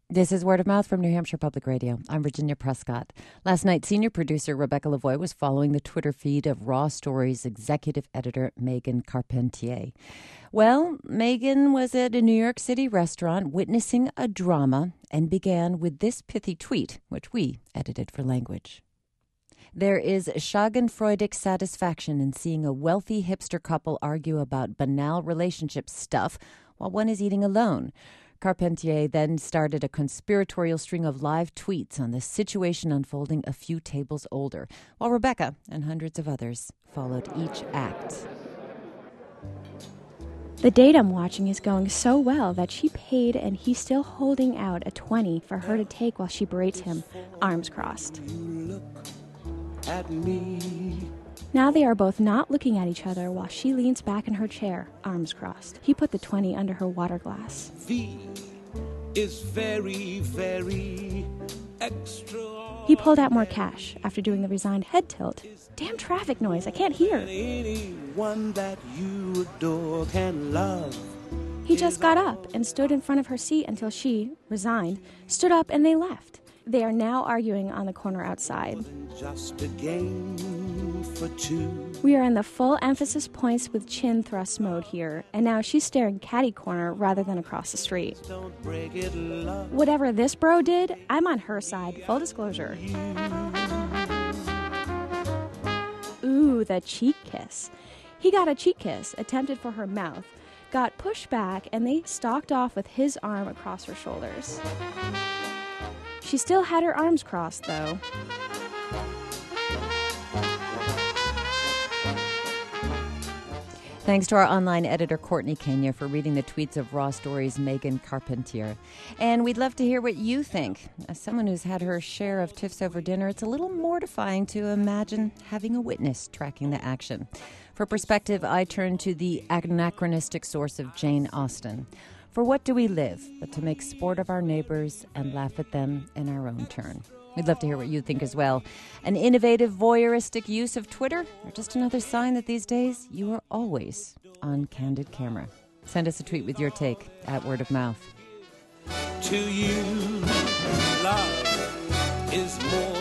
This is Word of Mouth from New Hampshire Public Radio. I'm Virginia Prescott. Last night, senior producer Rebecca Lavoie was following the Twitter feed of Raw Stories executive editor Megan Carpentier. Well, Megan was at a New York City restaurant witnessing a drama and began with this pithy tweet, which we edited for language. There is schadenfreudic satisfaction in seeing a wealthy hipster couple argue about banal relationship stuff while one is eating alone. Carpentier then started a conspiratorial string of live tweets on the situation unfolding a few tables older, while Rebecca and hundreds of others followed each act. The date I'm watching is going so well that she paid and he's still holding out a 20 for her to take while she berates him, arms crossed. At me. Now they are both not looking at each other while she leans back in her chair, arms crossed. He put the 20 under her water glass. V is very, very extra. He pulled out more cash after doing the resigned head tilt. Damn traffic noise, I can't hear. Anyone that you adore can love. He just got up and stood in front of her seat until she, resigned, stood up and they left. They are now arguing on the corner outside. Just a game for two. We are in the full emphasis points with chin thrust mode here, and now she's staring catty corner rather than across the street. Don't break it, love. Whatever this bro did, I'm on her side, full disclosure. Ooh, the cheek kiss. He got a cheek kiss, attempted for her mouth, got pushed back, and they stalked off with his arm across her shoulders. She still had her arms crossed, though. Thanks to our online editor, Courtney Kenya, for reading the tweets of Raw Stories' Megan Carpentier. And we'd love to hear what you think. As someone who's had her share of tiffs over dinner, it's a little mortifying to imagine having a witness tracking the action. For perspective, I turn to the anachronistic source of Jane Austen. For what do we live but to make sport of our neighbors and laugh at them in our own turn? We'd love to hear what you think as well. An innovative, voyeuristic use of Twitter, or just another sign that these days you are always on candid camera? Send us a tweet with your take at Word of Mouth. To you, love is more